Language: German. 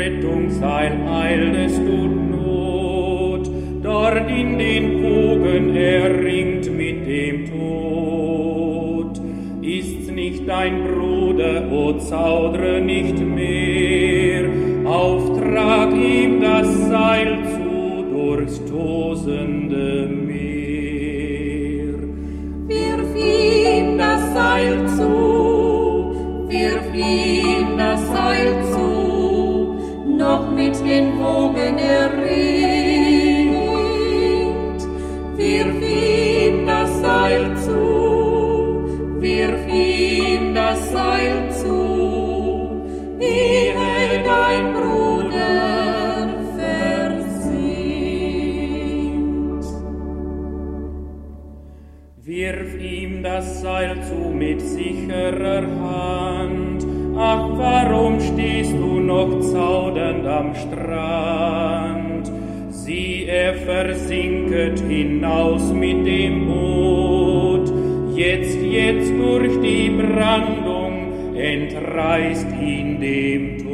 Rettungsseil eiltest du Not, dort in den Wogen ringt mit dem Tod. Ist's nicht dein Bruder, o zaudre nicht mehr, auftrag ihm das Seil zu durchs tosende Meer. Wirf ihm das Seil zu, wirf ihm das Seil zu, noch mit den Wogen ringt. Wirf ihm das Seil zu, wirf ihm das Seil zu, ehe dein Bruder versinkt. Wirf ihm das Seil zu mit sicherer Hand, ach, warum stehst du noch zaudernd am Strand? Sieh, er versinket hinaus mit dem Boot, jetzt durch die Brandung entreißt ihn dem Tod.